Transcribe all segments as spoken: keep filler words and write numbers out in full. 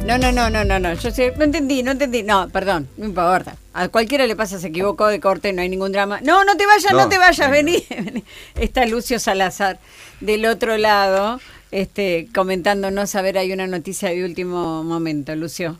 No, no, no, no, no, no. Yo sé, no entendí, no entendí. No, perdón, no importa. A cualquiera le pasa, se equivocó de corte, no hay ningún drama. No, no te vayas, no, no te vayas, no, vení. No. Está Lucio Salazar del otro lado, este, comentándonos, a ver, hay una noticia de último momento, Lucio.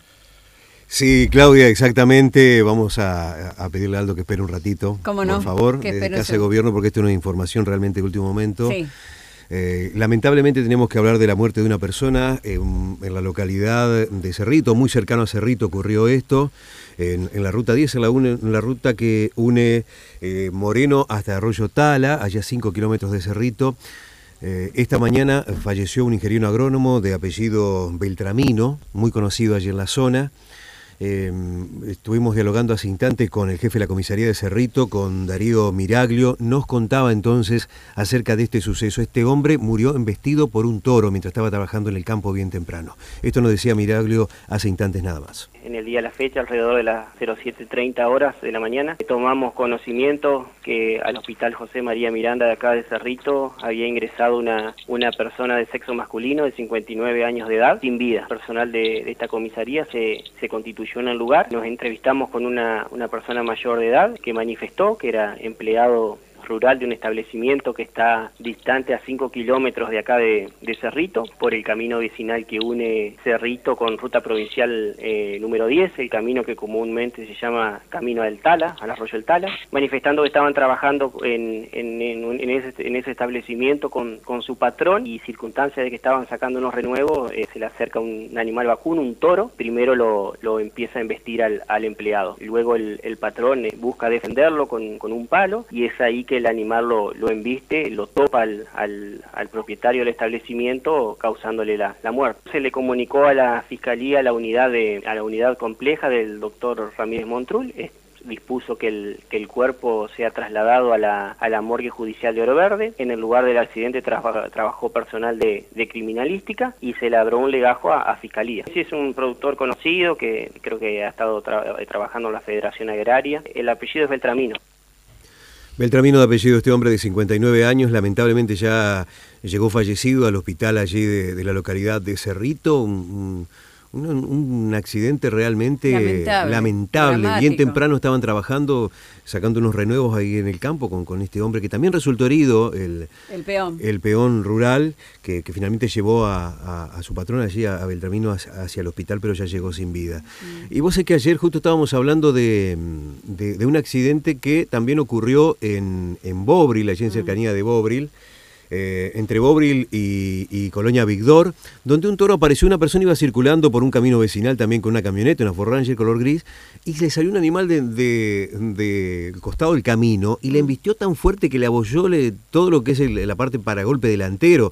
Sí, Claudia, exactamente. Vamos a, a pedirle a Aldo que espere un ratito, ¿Cómo no? por favor, desde Casa de Gobierno, porque esto es una información realmente de último momento. Sí. Eh, lamentablemente tenemos que hablar de la muerte de una persona en, en la localidad de Cerrito, muy cercano a Cerrito ocurrió esto, en, en la ruta diez, en la, une, en la ruta que une eh, Moreno hasta Arroyo Tala, allá a cinco kilómetros de Cerrito. Eh, esta mañana falleció un ingeniero agrónomo de apellido Beltramino, muy conocido allí en la zona. Eh, estuvimos dialogando hace instantes con el jefe de la comisaría de Cerrito, con Darío Miraglio. Nos contaba entonces acerca de este suceso. Este hombre murió embestido por un toro mientras estaba trabajando en el campo bien temprano. Esto nos decía Miraglio hace instantes nada más. En el día de la fecha, alrededor de las cero siete treinta horas de la mañana, tomamos conocimiento que al Hospital José María Miranda de acá de Cerrito había ingresado una, una persona de sexo masculino de cincuenta y nueve años de edad, sin vida. El personal de, de esta comisaría se, se constituyó en el lugar. Nos entrevistamos con una, una persona mayor de edad que manifestó que era empleado rural de un establecimiento que está distante a cinco kilómetros de acá de, de Cerrito, por el camino vecinal que une Cerrito con ruta provincial eh, número diez, el camino que comúnmente se llama Camino del Tala, al Arroyo del Tala, manifestando que estaban trabajando en, en, en, en, ese, en ese establecimiento con, con su patrón, y circunstancia de que estaban sacando unos renuevos, eh, se le acerca un animal vacuno, un toro. Primero lo, lo empieza a embestir al, al empleado, luego el, el patrón eh, busca defenderlo con, con un palo, y es ahí que el animal lo, lo embiste, lo topa al, al, al propietario del establecimiento, causándole la, la muerte. Se le comunicó a la Fiscalía, a la unidad de, a la unidad compleja del doctor Ramírez Montrul, es, dispuso que el, que el cuerpo sea trasladado a la, a la morgue judicial de Oro Verde. En el lugar del accidente traba, trabajó personal de, de criminalística y se labró un legajo a, a Fiscalía. Sí, es un productor conocido que creo que ha estado tra trabajando en la Federación Agraria. El apellido es Beltramino. Beltramino de apellido, este hombre de cincuenta y nueve años, lamentablemente ya llegó fallecido al hospital allí de, de la localidad de Cerrito, un, un, un accidente realmente lamentable, lamentable. Bien temprano estaban trabajando, sacando unos renuevos ahí en el campo con, con este hombre que también resultó herido, el, el peón, el peón rural, que, que finalmente llevó a, a, a su patrón allí, a, a Beltramino, hacia, hacia el hospital, pero ya llegó sin vida. Mm. Y vos sé que ayer justo estábamos hablando de, de, de un accidente que también ocurrió en, en Bobril, allí en cercanía de Bobril, Eh, entre Bobril y, y Colonia Vigdor, donde un toro apareció, una persona iba circulando por un camino vecinal también con una camioneta, una Ford Ranger color gris, y le salió un animal del de, de, de costado del camino y le embistió tan fuerte que le abolló le, todo lo que es el, la parte para golpe delantero.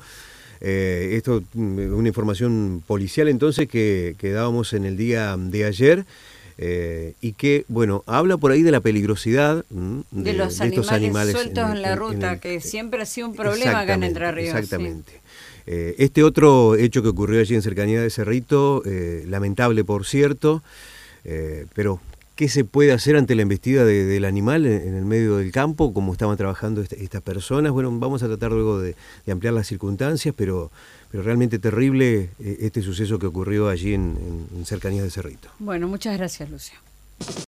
Eh, esto, una información policial entonces que, que dábamos en el día de ayer. Eh, y que, bueno, habla por ahí de la peligrosidad de, de los de estos animales animales sueltos en, en la ruta, en el, que siempre ha sido un problema acá en Entre Ríos. Exactamente. Sí. Eh, este otro hecho que ocurrió allí en cercanía de Cerrito, eh, lamentable por cierto, eh, pero ¿qué se puede hacer ante la embestida de, del animal en, en el medio del campo, como estaban trabajando este, estas personas? Bueno, vamos a tratar luego de, de ampliar las circunstancias, pero, pero realmente terrible eh, este suceso que ocurrió allí en, en, en cercanías de Cerrito. Bueno, muchas gracias, Lucio.